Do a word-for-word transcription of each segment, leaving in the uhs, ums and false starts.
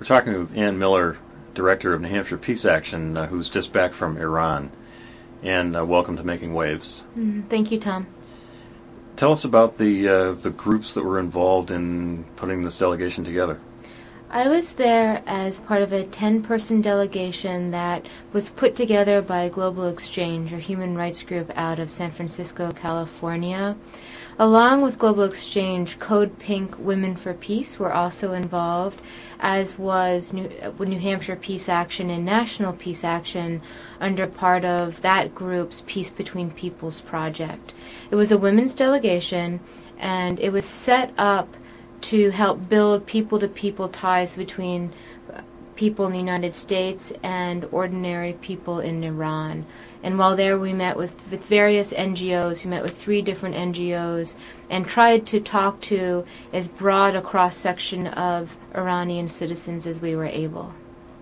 We're talking with Ann Miller, Director of New Hampshire Peace Action, uh, who's just back from Iran. And uh, welcome to Making Waves. Mm, thank you, Tom. Tell us about the uh, the groups that were involved in putting this delegation together. I was there as part of a ten-person delegation that was put together by Global Exchange, a human rights group out of San Francisco, California. Along with Global Exchange, Code Pink Women for Peace were also involved, as was New, New Hampshire Peace Action and National Peace Action under part of that group's Peace Between Peoples project. It was a women's delegation, and it was set up to help build people-to-people ties between people in the United States and ordinary people in Iran. And while there we met with, with various N G Os, we met with three different N G Os, and tried to talk to as broad a cross-section of Iranian citizens as we were able.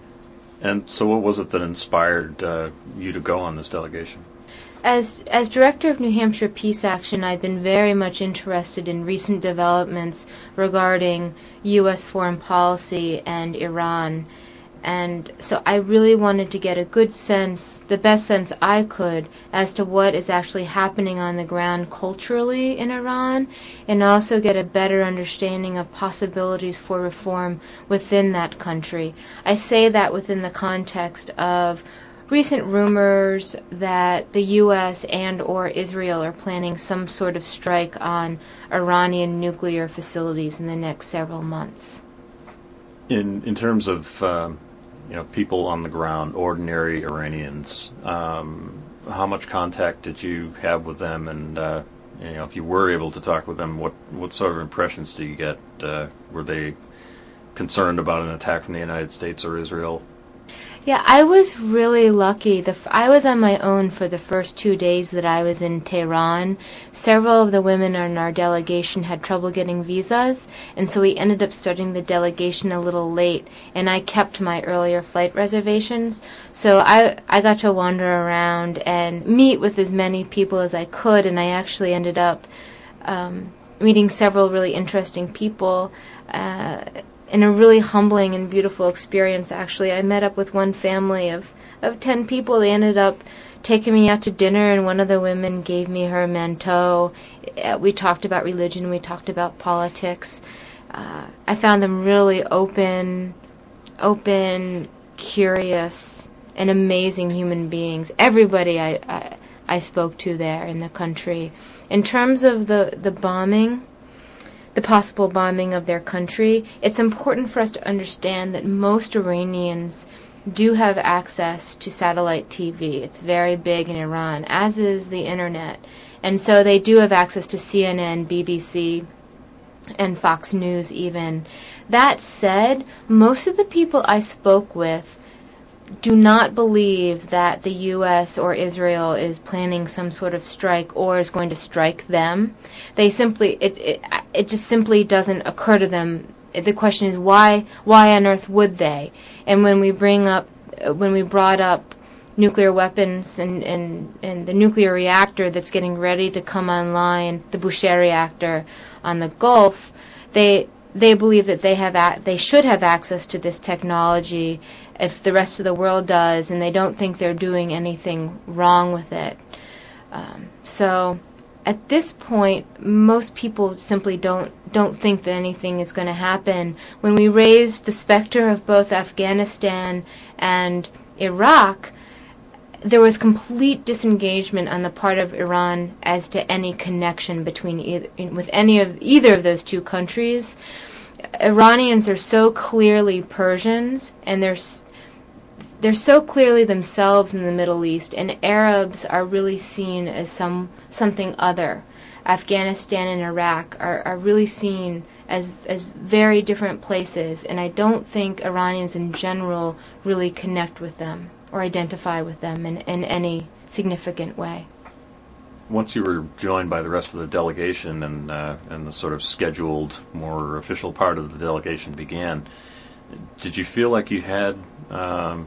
And so what was it that inspired uh, you to go on this delegation? As as Director of New Hampshire Peace Action, I've been very much interested in recent developments regarding U S foreign policy and Iran. And so I really wanted to get a good sense, the best sense I could, as to what is actually happening on the ground culturally in Iran, and also get a better understanding of possibilities for reform within that country. I say that within the context of recent rumors that the U S and or Israel are planning some sort of strike on Iranian nuclear facilities in the next several months. In in terms of um, you know people on the ground, ordinary Iranians, um, how much contact did you have with them? And uh, you know, if you were able to talk with them, what what sort of impressions do you get? Uh, were they concerned about an attack from the United States or Israel? Yeah, I was really lucky. The f- I was on my own for the first two days that I was in Tehran. Several of the women in our delegation had trouble getting visas, and so we ended up starting the delegation a little late, and I kept my earlier flight reservations. So I, I got to wander around and meet with as many people as I could, and I actually ended up um, meeting several really interesting people. Uh, in a really humbling and beautiful experience, actually. I met up with one family of, of ten people. They ended up taking me out to dinner, and one of the women gave me her manteau. Uh, we talked about religion. We talked about politics. Uh, I found them really open, open, curious, and amazing human beings. Everybody I, I, I spoke to there in the country. In terms of the, the bombing, the possible bombing of their country, it's important for us to understand that most Iranians do have access to satellite T V. It's very big in Iran, as is the internet. And so they do have access to C N N, B B C, and Fox News even. That said, most of the people I spoke with do not believe that the U S or Israel is planning some sort of strike or is going to strike them. They simply, it it, it just simply doesn't occur to them. The question is why, why on earth would they? And when we bring up, when we brought up nuclear weapons and, and, and the nuclear reactor that's getting ready to come online, the Bushehr reactor on the Gulf, they they believe that they have a, they should have access to this technology if the rest of the world does, and they don't think they're doing anything wrong with it. Um, so at this point, most people simply don't don't think that anything is going to happen. When we raised the specter of both Afghanistan and Iraq, there was complete disengagement on the part of Iran as to any connection between either, with any of either of those two countries. Iranians are so clearly Persians, and they're they're so clearly themselves in the Middle East, and Arabs are really seen as some something other. Afghanistan and Iraq are, are really seen as as very different places, and I don't think Iranians in general really connect with them or identify with them in, in any significant way. Once you were joined by the rest of the delegation and uh, and the sort of scheduled, more official part of the delegation began, did you feel like you had um,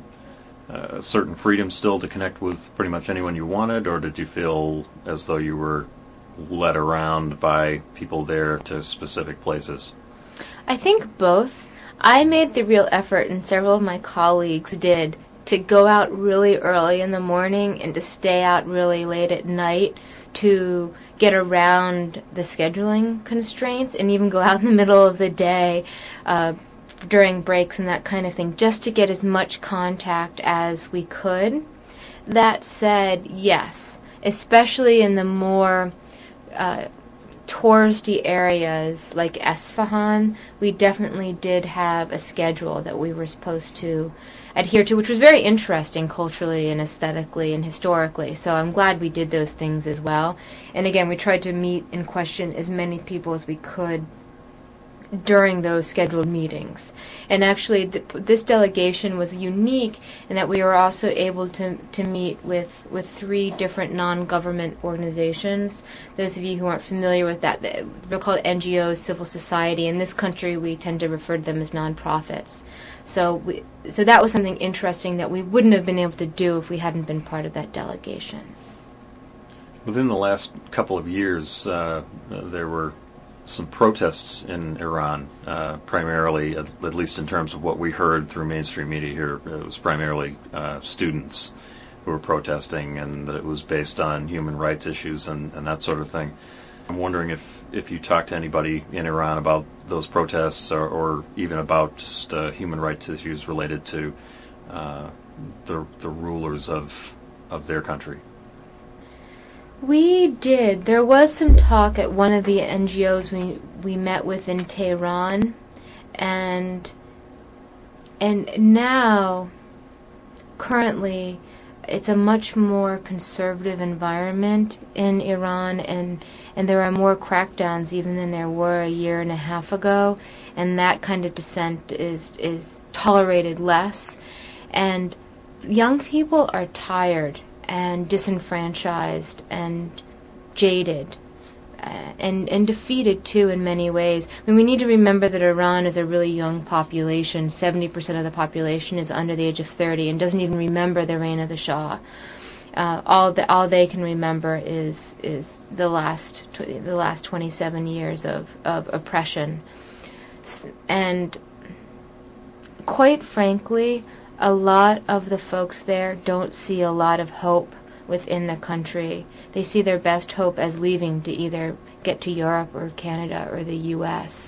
a certain freedom still to connect with pretty much anyone you wanted, or did you feel as though you were led around by people there to specific places? I think both. I made the real effort, and several of my colleagues did, to go out really early in the morning and to stay out really late at night to get around the scheduling constraints, and even go out in the middle of the day uh, during breaks and that kind of thing, just to get as much contact as we could. That said, yes, especially in the more uh, touristy areas like Esfahan, we definitely did have a schedule that we were supposed to adhere to, which was very interesting culturally and aesthetically and historically. So I'm glad we did those things as well. And again, we tried to meet and question as many people as we could during those scheduled meetings. And actually, th- this delegation was unique in that we were also able to, to meet with, with three different non-government organizations. Those of you who aren't familiar with that, they're called N G Os, civil society. In this country, we tend to refer to them as nonprofits. So, we, so that was something interesting that we wouldn't have been able to do if we hadn't been part of that delegation. Within the last couple of years, uh, there were some protests in Iran, uh, primarily, at, at least in terms of what we heard through mainstream media here. It was primarily uh, students who were protesting, and that it was based on human rights issues and, and that sort of thing. I'm wondering if, if you talked to anybody in Iran about those protests, or, or even about just uh, human rights issues related to uh, the the rulers of of their country. We did. There was some talk at one of the N G Os we we met with in Tehran, and and now, currently, it's a much more conservative environment in Iran, and and there are more crackdowns even than there were a year and a half ago, and that kind of dissent is is tolerated less, and young people are tired and disenfranchised and jaded uh, and, and defeated, too, in many ways. I mean, we need to remember that Iran is a really young population. seventy percent of the population is under the age of thirty and doesn't even remember the reign of the Shah. Uh, all the, all they can remember is is the last tw- the last twenty-seven years of, of oppression. And quite frankly, a lot of the folks there don't see a lot of hope within the country. They see their best hope as leaving to either get to Europe or Canada or the U S.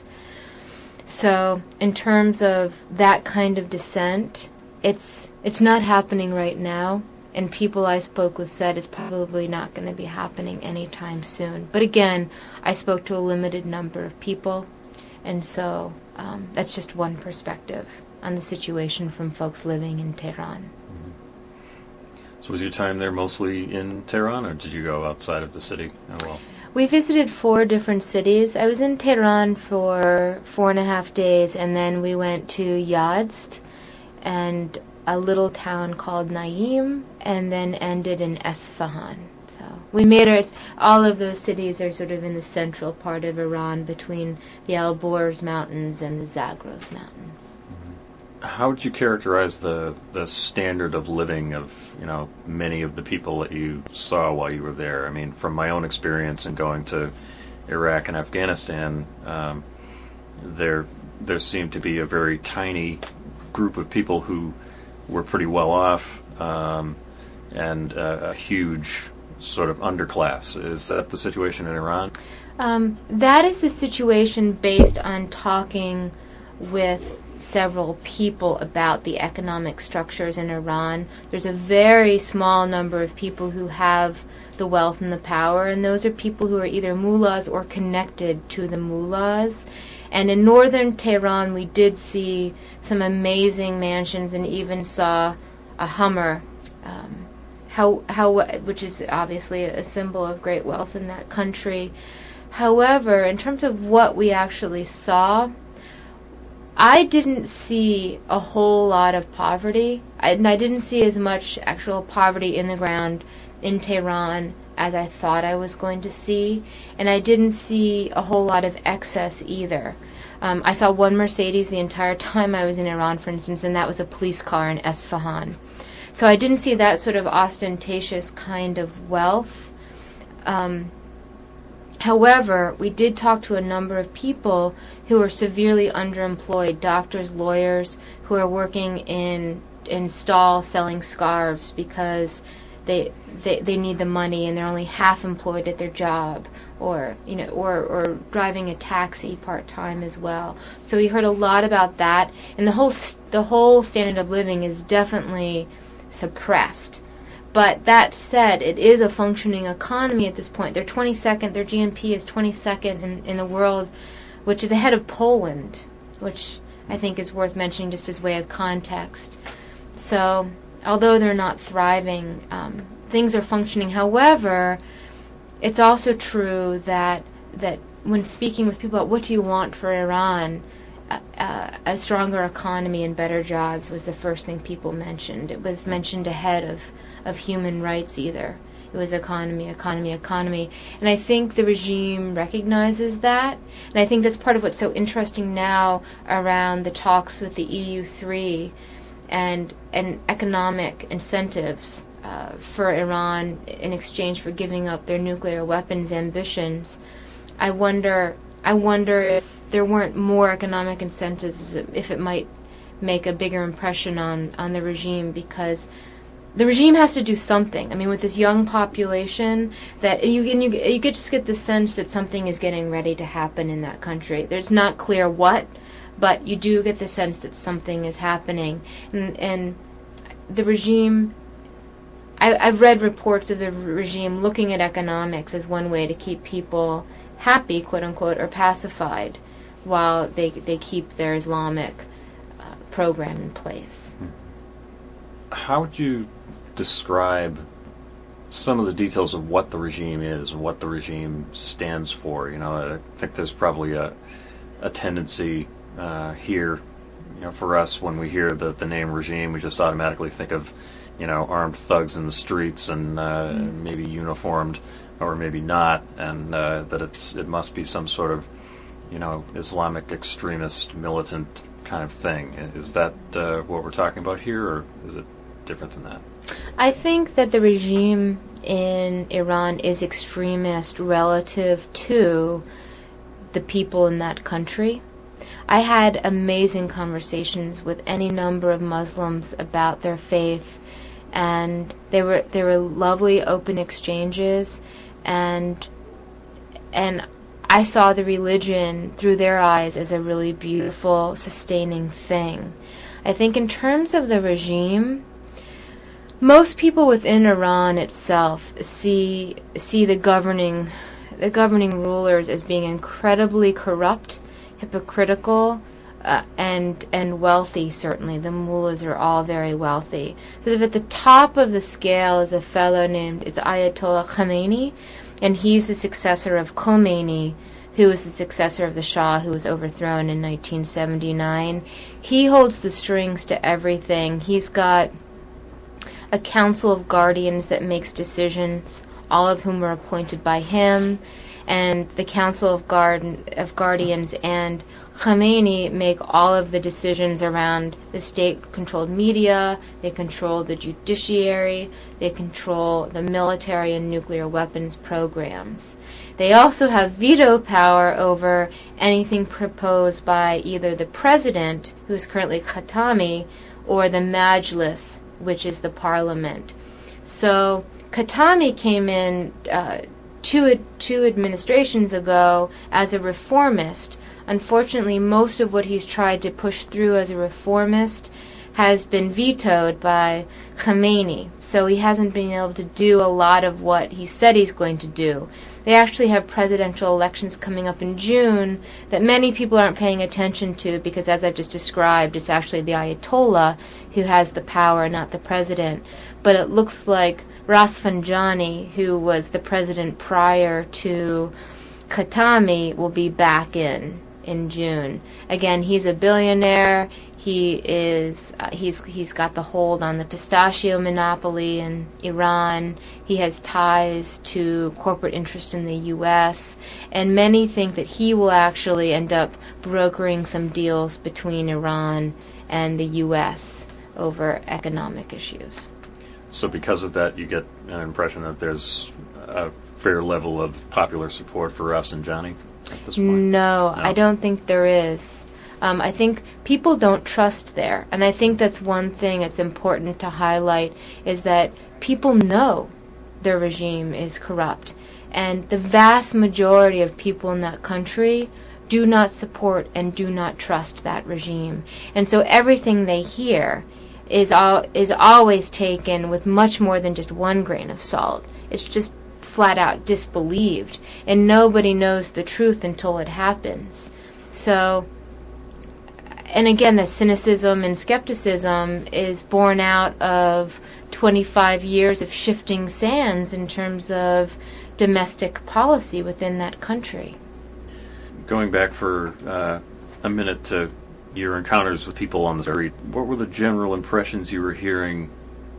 So in terms of that kind of dissent, it's it's not happening right now, and people I spoke with said it's probably not going to be happening anytime soon. But again, I spoke to a limited number of people, and so um, that's just one perspective on the situation from folks living in Tehran. Mm-hmm. So was your time there mostly in Tehran, or did you go outside of the city as well? We visited four different cities. I was in Tehran for four and a half days, and then we went to Yazd and a little town called Naim, and then ended in Esfahan. So we made our, all of those cities are sort of in the central part of Iran between the Alborz Mountains and the Zagros Mountains. How would you characterize the the standard of living of, you know, many of the people that you saw while you were there? I mean, from my own experience in going to Iraq and Afghanistan, um, there there seemed to be a very tiny group of people who were pretty well off, um, and uh, a huge sort of underclass. Is that the situation in Iran? Um, that is the situation based on talking with several people about the economic structures in Iran. There's a very small number of people who have the wealth and the power, and those are people who are either mullahs or connected to the mullahs. And in northern Tehran, we did see some amazing mansions, and even saw a Hummer, um, how, how, which is obviously a symbol of great wealth in that country. However, in terms of what we actually saw, I didn't see a whole lot of poverty, I, and I didn't see as much actual poverty in the ground in Tehran as I thought I was going to see, and I didn't see a whole lot of excess either. Um, I saw one Mercedes the entire time I was in Iran, for instance, and that was a police car in Esfahan. So I didn't see that sort of ostentatious kind of wealth. Um, However, we did talk to a number of people who are severely underemployed, doctors, lawyers, who are working in in stalls selling scarves because they, they they need the money and they're only half employed at their job, or you know, or or driving a taxi part time as well. So we heard a lot about that, and the whole the whole standard of living is definitely suppressed. But that said, it is a functioning economy at this point. They're twenty-second, their G N P is twenty-second in, in the world, which is ahead of Poland, which I think is worth mentioning just as way of context. So, although they're not thriving, um, things are functioning. However, it's also true that that when speaking with people about what do you want for Iran, uh, uh, a stronger economy and better jobs was the first thing people mentioned. It was mentioned ahead of, of human rights either. It was economy, economy, economy. And I think the regime recognizes that. And I think that's part of what's so interesting now around the talks with the E U three and and economic incentives uh, for Iran in exchange for giving up their nuclear weapons ambitions. I wonder I wonder if there weren't more economic incentives, if it might make a bigger impression on, on the regime, because the regime has to do something. I mean, with this young population, that you and you you could just get the sense that something is getting ready to happen in that country. There's not clear what, but you do get the sense that something is happening. And, and the regime, I, I've read reports of the regime looking at economics as one way to keep people happy, quote unquote, or pacified, while they they keep their Islamic uh, program in place. How would you describe some of the details of what the regime is, what the regime stands for? You know, I think there's probably a a tendency uh, here, you know, for us when we hear the the name regime, we just automatically think of, you know, armed thugs in the streets and uh, mm. maybe uniformed, or maybe not, and uh, that it's it must be some sort of, you know, Islamic extremist militant kind of thing. Is that uh, what we're talking about here, or is it different than that? I think that the regime in Iran is extremist relative to the people in that country. I had amazing conversations with any number of Muslims about their faith, and they were they were lovely, open exchanges, and and I saw the religion through their eyes as a really beautiful, sustaining thing. I think in terms of the regime, most people within Iran itself see see the governing the governing rulers as being incredibly corrupt, hypocritical, uh, and and wealthy. Certainly, the mullahs are all very wealthy. So that at the top of the scale is a fellow named it's Ayatollah Khamenei, and he's the successor of Khomeini, who was the successor of the Shah, who was overthrown in nineteen seventy-nine. He holds the strings to everything. He's got a council of guardians that makes decisions, all of whom are appointed by him, and the council of guard of guardians and Khamenei make all of the decisions around the state-controlled media. They control the judiciary. They control the military and nuclear weapons programs. They also have veto power over anything proposed by either the president, who is currently Khatami, or the Majlis, which is the parliament. So Khatami came in uh, two, two administrations ago as a reformist. Unfortunately, most of what he's tried to push through as a reformist has been vetoed by Khamenei. So he hasn't been able to do a lot of what he said he's going to do. They actually have presidential elections coming up in June that many people aren't paying attention to because, as I've just described, it's actually the Ayatollah who has the power, not the president. But it looks like Rafsanjani, who was the president prior to Khatami, will be back in in June. Again, he's a billionaire. He is uh, he's he's got the hold on the pistachio monopoly in Iran. He has ties to corporate interests in the U S, and many think that he will actually end up brokering some deals between Iran and the U S over economic issues. So because of that, you get an impression that there's a fair level of popular support for Russ and Johnny at this point? No, No? I don't think there is. Um, I think people don't trust there, and I think that's one thing that's important to highlight, is that people know their regime is corrupt, and the vast majority of people in that country do not support and do not trust that regime. And so everything they hear is al- is always taken with much more than just one grain of salt. It's just flat out disbelieved, and nobody knows the truth until it happens. So, and again, the cynicism and skepticism is born out of twenty-five years of shifting sands in terms of domestic policy within that country. Going back for uh, a minute to your encounters with people on the street, what were the general impressions you were hearing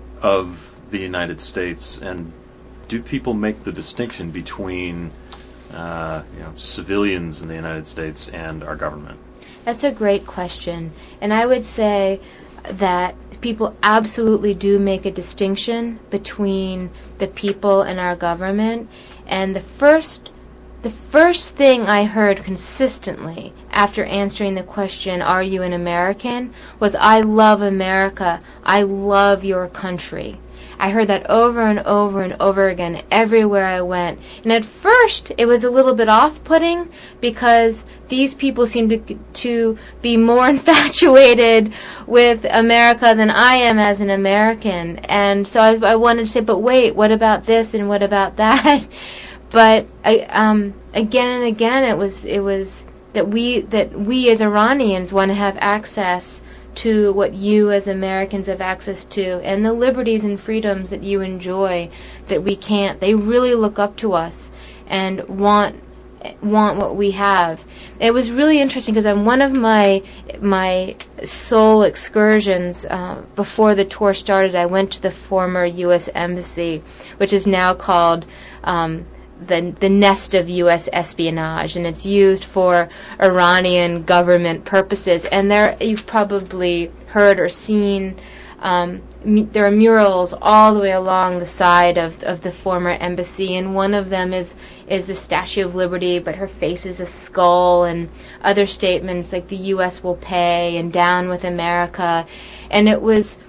of the United States, and do people make the distinction between uh, you know, civilians in the United States and our government? That's a great question, and I would say that people absolutely do make a distinction between the people and our government. And the first the first thing I heard consistently after answering the question, "Are you an American?" was, "I love America. I love your country." I heard that over and over and over again everywhere I went. And at first, it was a little bit off-putting because these people seemed to, to be more infatuated with America than I am as an American. And so I, I wanted to say, but wait, what about this and what about that? But I, um, again and again, it was it was that we that we as Iranians want to have access to what you as Americans have access to, and the liberties and freedoms that you enjoy that we can't. They really look up to us and want want what we have. It was really interesting because on one of my my Seoul excursions uh, before the tour started, I went to the former U S Embassy, which is now called um, the the nest of U S espionage, and it's used for Iranian government purposes. And there, you've probably heard or seen, um, m- there are murals all the way along the side of of the former embassy, and one of them is is the Statue of Liberty, but her face is a skull, and other statements like the U S will pay and down with America. And it was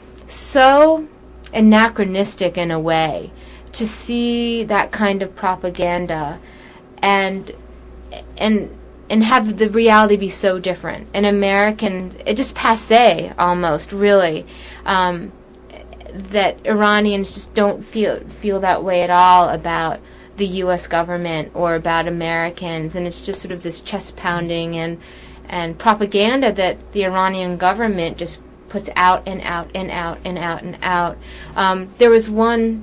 so anachronistic in a way to see that kind of propaganda and and and have the reality be so different. An American, it just passé almost, really, um, that Iranians just don't feel feel that way at all about the U S government or about Americans, and it's just sort of this chest pounding and and propaganda that the Iranian government just puts out and out and out and out and out. Um, there was one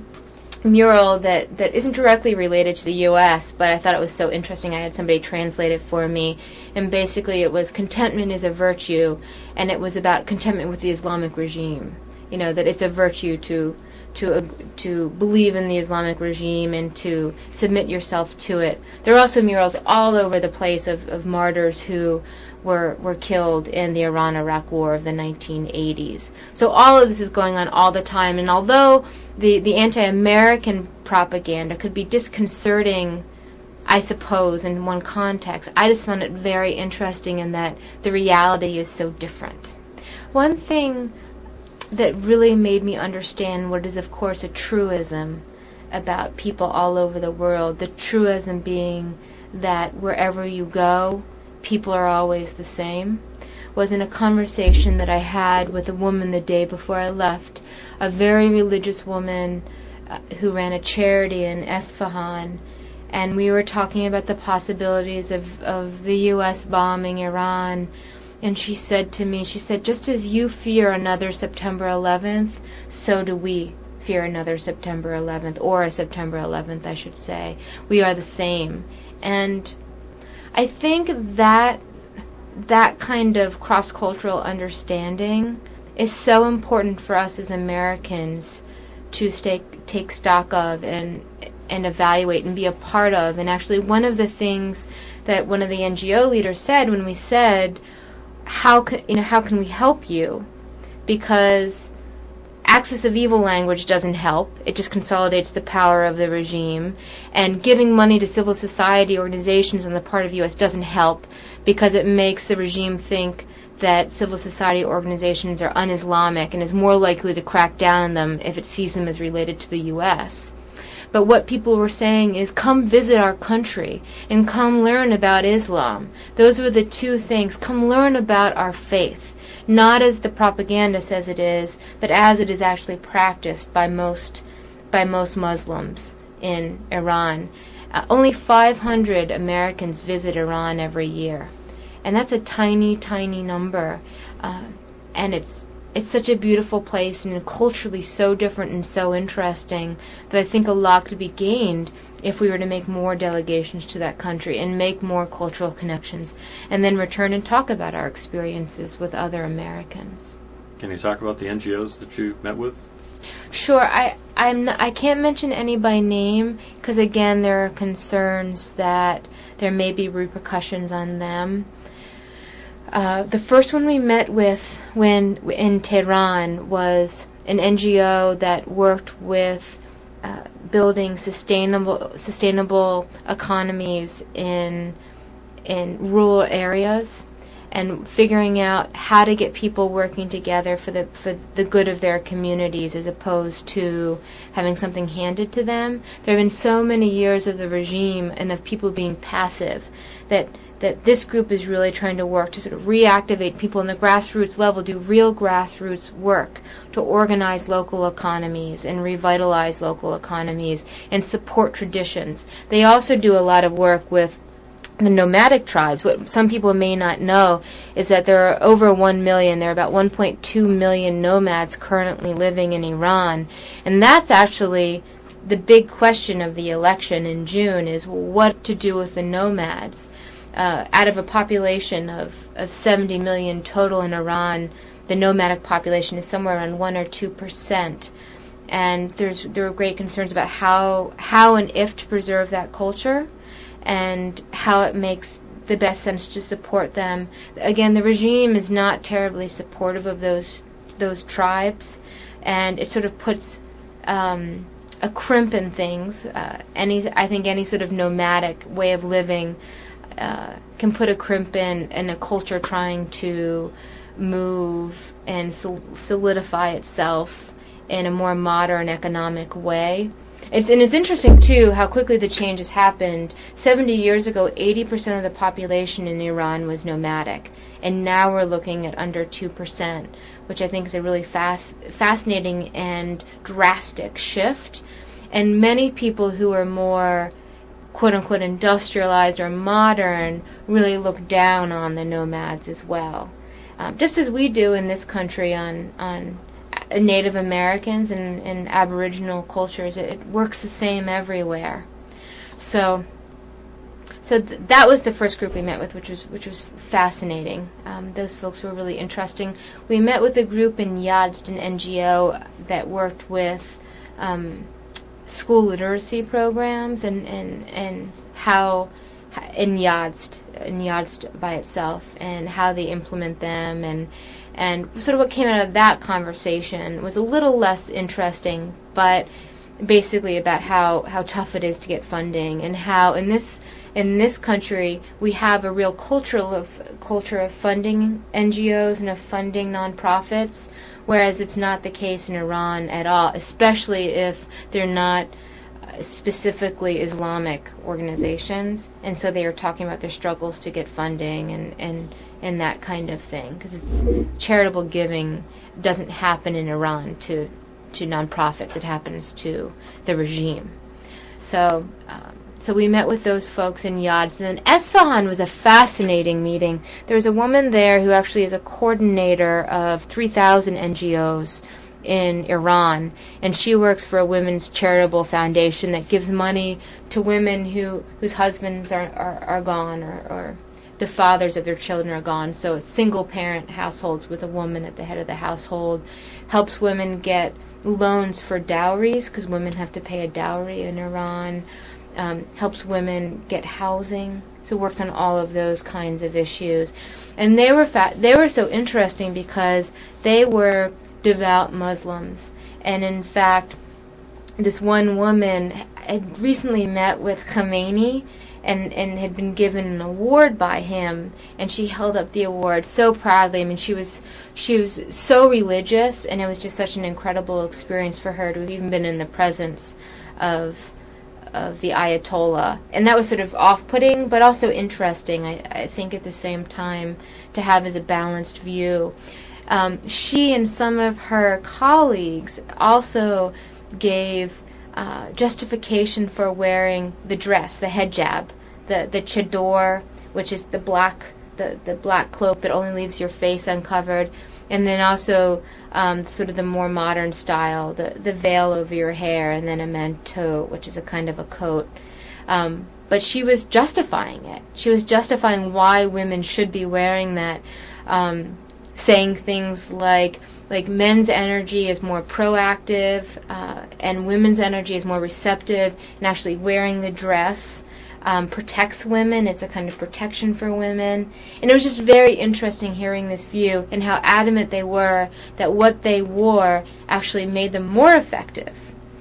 mural that, that isn't directly related to the U S, but I thought it was so interesting I had somebody translate it for me. And basically it was contentment is a virtue, and it was about contentment with the Islamic regime. You know, that it's a virtue to to uh, to believe in the Islamic regime and to submit yourself to it. There are also murals all over the place of, of martyrs who were were killed in the Iran-Iraq War of the nineteen eighties. So all of this is going on all the time, and although the, the anti-American propaganda could be disconcerting, I suppose, in one context, I just found it very interesting in that the reality is so different. One thing that really made me understand what is, of course, a truism about people all over the world, the truism being that wherever you go, people are always the same, was in a conversation that I had with a woman the day before I left, a very religious woman uh, who ran a charity in Esfahan, and we were talking about the possibilities of, of the U S bombing Iran. And she said to me, she said, just as you fear another September eleventh, so do we fear another September eleventh, or a September eleventh, I should say. We are the same. And I think that that kind of cross-cultural understanding is so important for us as Americans to stay, take stock of and and evaluate and be a part of. And actually one of the things that one of the N G O leaders said when we said, how can, you know, how can we help you? Because axis of evil language doesn't help. It just consolidates the power of the regime. And giving money to civil society organizations on the part of the U S doesn't help because it makes the regime think that civil society organizations are un-Islamic and is more likely to crack down on them if it sees them as related to the U S. But what people were saying is, come visit our country and come learn about Islam. Those were the two things. Come learn about our faith. Not as the propaganda says it is, but as it is actually practiced by most by most Muslims in Iran. Uh, only five hundred Americans visit Iran every year. And that's a tiny, tiny number. Uh, and it's it's such a beautiful place and culturally so different and so interesting that I think a lot could be gained if we were to make more delegations to that country and make more cultural connections and then return and talk about our experiences with other Americans. Can you talk about the N G Os that you met with? Sure. I I'm not, I can't mention any by name because, again, there are concerns that there may be repercussions on them. Uh, the first one we met with when in Tehran was an N G O that worked with uh, building sustainable sustainable economies in in rural areas and figuring out how to get people working together for the for the good of their communities as opposed to having something handed to them. There have been so many years of the regime and of people being passive that that this group is really trying to work to sort of reactivate people on the grassroots level, do real grassroots work to organize local economies and revitalize local economies and support traditions. They also do a lot of work with the nomadic tribes. What some people may not know is that there are over one million, there are about one point two million nomads currently living in Iran. And that's actually the big question of the election in June is what to do with the nomads. Uh, out of a population of, of seventy million total in Iran, the nomadic population is somewhere around one or two percent. And there's there are great concerns about how how and if to preserve that culture and how it makes the best sense to support them. Again, the regime is not terribly supportive of those those tribes, and it sort of puts um, a crimp in things. Uh, any I think any sort of nomadic way of living Uh, can put a crimp in, in a culture trying to move and sol- solidify itself in a more modern economic way. It's, and it's interesting, too, how quickly the change has happened. seventy years ago, eighty percent of the population in Iran was nomadic, and now we're looking at under two percent, which I think is a really fast, fascinating and drastic shift. And many people who are more quote-unquote industrialized or modern really look down on the nomads as well. Um, just as we do in this country on on Native Americans and, and Aboriginal cultures, it, it works the same everywhere. So so th- that was the first group we met with, which was which was fascinating. Um, those folks were really interesting. We met with a group in Yazd, an N G O that worked with um, school literacy programs and, and, and how in Yazd, in Yazd by itself, and how they implement them, and and sort of what came out of that conversation was a little less interesting, but basically about how, how tough it is to get funding and how in this in this country we have a real culture of culture of funding N G Os and of funding nonprofits, whereas it's not the case in Iran at all, especially if they're not uh, specifically Islamic organizations. And so they are talking about their struggles to get funding and, and, and that kind of thing, because it's charitable giving doesn't happen in Iran to to nonprofits. It happens to the regime. So um, so we met with those folks in Yazd. And then Esfahan was a fascinating meeting. There was a woman there who actually is a coordinator of three thousand N G Os in Iran, and she works for a women's charitable foundation that gives money to women who whose husbands are, are, are gone or, or the fathers of their children are gone. So it's single-parent households with a woman at the head of the household, helps women get loans for dowries, because women have to pay a dowry in Iran, um, helps women get housing, so works on all of those kinds of issues. And they were fa- they were so interesting because they were devout Muslims. And in fact, this one woman had recently met with Khomeini and, and had been given an award by him, and she held up the award so proudly. I mean, she was she was so religious, and it was just such an incredible experience for her to have even been in the presence of of the Ayatollah. And that was sort of off-putting, but also interesting, I, I think, at the same time, to have as a balanced view. Um, she and some of her colleagues also gave uh, justification for wearing the dress, the hijab, the the chador, which is the black the, the black cloak that only leaves your face uncovered, and then also um, sort of the more modern style, the the veil over your hair, and then a manteau, which is a kind of a coat. Um, but she was justifying it. She was justifying why women should be wearing that, um, saying things like, like men's energy is more proactive uh, and women's energy is more receptive, and actually wearing the dress um, protects women. It's a kind of protection for women. And it was just very interesting hearing this view and how adamant they were that what they wore actually made them more effective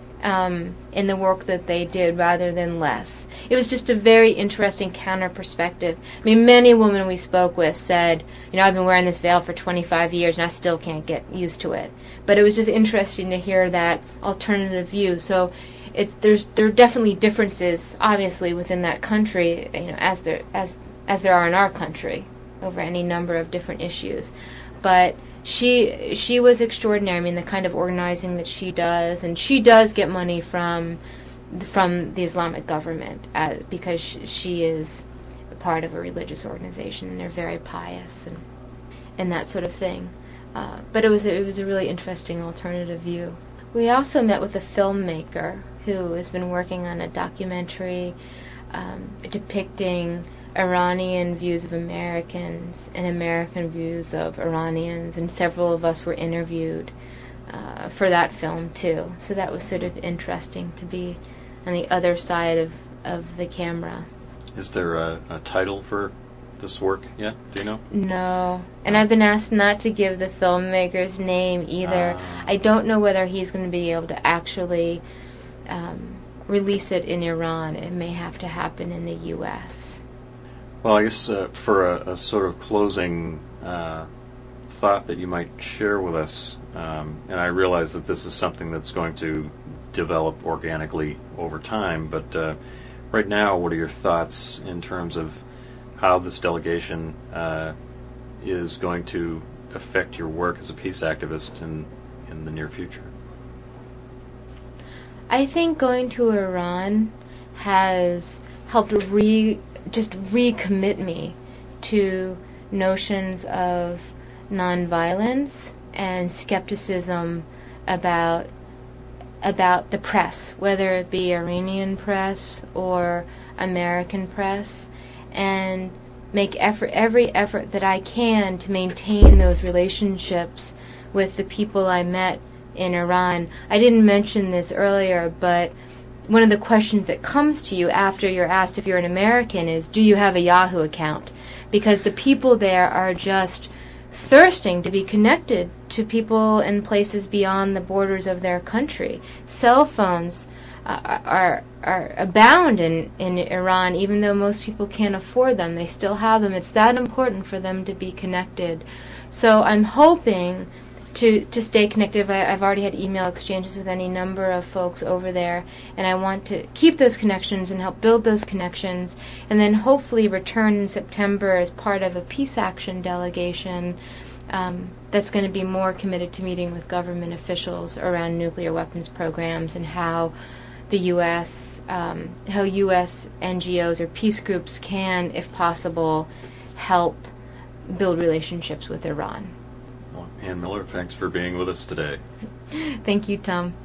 um, in the work that they did rather than less. It was just a very interesting counter perspective. I mean, many women we spoke with said, you know, I've been wearing this veil for twenty-five years and I still can't get used to it. But it was just interesting to hear that alternative view. So it's there's there are definitely differences, obviously, within that country, you know, as there as as there are in our country over any number of different issues. But She she was extraordinary. I mean, the kind of organizing that she does, and she does get money from from the Islamic government uh, because sh- she is a part of a religious organization, and they're very pious and and that sort of thing. Uh, but it was a, it was a really interesting alternative view. We also met with a filmmaker who has been working on a documentary um, depicting Iranian views of Americans and American views of Iranians, and several of us were interviewed uh, for that film too. So that was sort of interesting to be on the other side of, of the camera. Is there a, a title for this work yet? Do you know? No. And I've been asked not to give the filmmaker's name either. Uh. I don't know whether he's going to be able to actually um, release it in Iran. It may have to happen in the U S Well, I guess uh, for a, a sort of closing uh, thought that you might share with us, um, and I realize that this is something that's going to develop organically over time, but uh, right now, what are your thoughts in terms of how this delegation uh, is going to affect your work as a peace activist in, in the near future? I think going to Iran has helped re- just recommit me to notions of nonviolence and skepticism about about the press, whether it be Iranian press or American press, and make effort every effort that I can to maintain those relationships with the people I met in Iran. I didn't mention this earlier, but one of the questions that comes to you after you're asked if you're an American is, do you have a Yahoo account? Because the people there are just thirsting to be connected to people in places beyond the borders of their country. Cell phones uh, are are abound in, in Iran, even though most people can't afford them. They still have them. It's that important for them to be connected. So I'm hoping to to stay connected. I, I've already had email exchanges with any number of folks over there, and I want to keep those connections and help build those connections, and then hopefully return in September as part of a peace action delegation um, that's going to be more committed to meeting with government officials around nuclear weapons programs and how the U S, um, how U S N G Os or peace groups can, if possible, help build relationships with Iran. Ann Miller, thanks for being with us today. Thank you, Tom.